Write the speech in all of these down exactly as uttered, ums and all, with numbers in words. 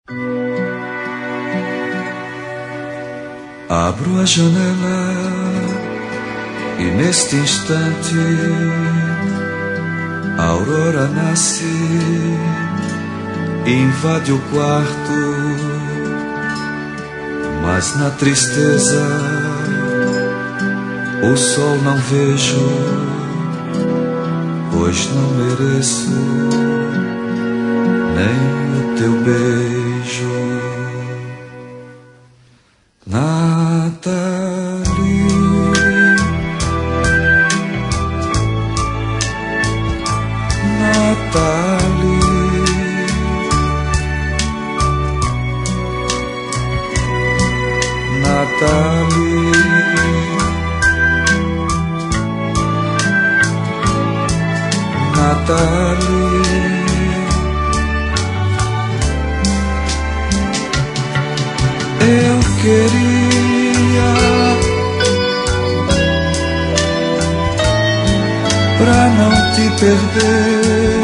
Abro a janela e neste instante a aurora nasce e invade o quarto, mas na tristeza o sol não vejo, pois não mereço nem o teu beijo. Nathalie, Nathalie, Nathalie, Nathalie. Eu queria pra não te perder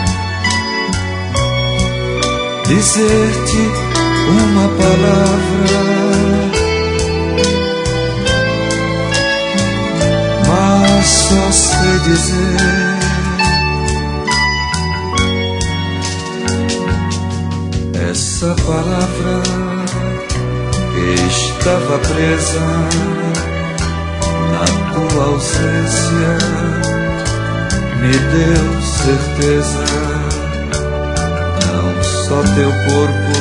dizer-te uma palavra, mas só sei dizer essa palavra. Estava presa na tua ausência, me deu certeza. Não só teu corpo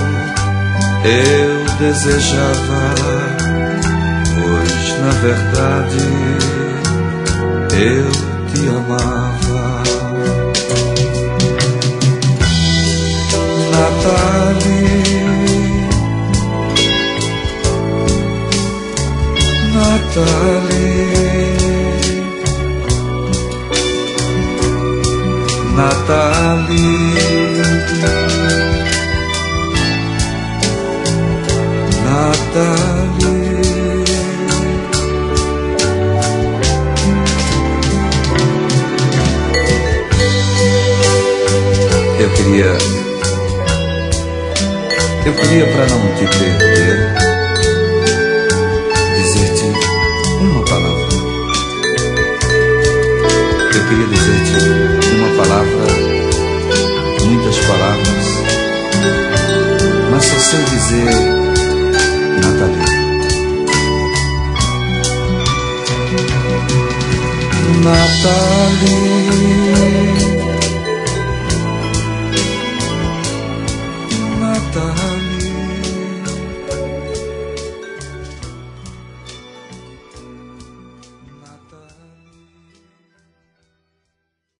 eu desejava, pois na verdade eu te amava. Nathalie, Nathalie, Nathalie, Nathalie. Eu queria, eu queria pra não te perder uma palavra. Eu queria dizer-te uma palavra, muitas palavras, mas só sei dizer Nathalie. Nathalie, Nathalie.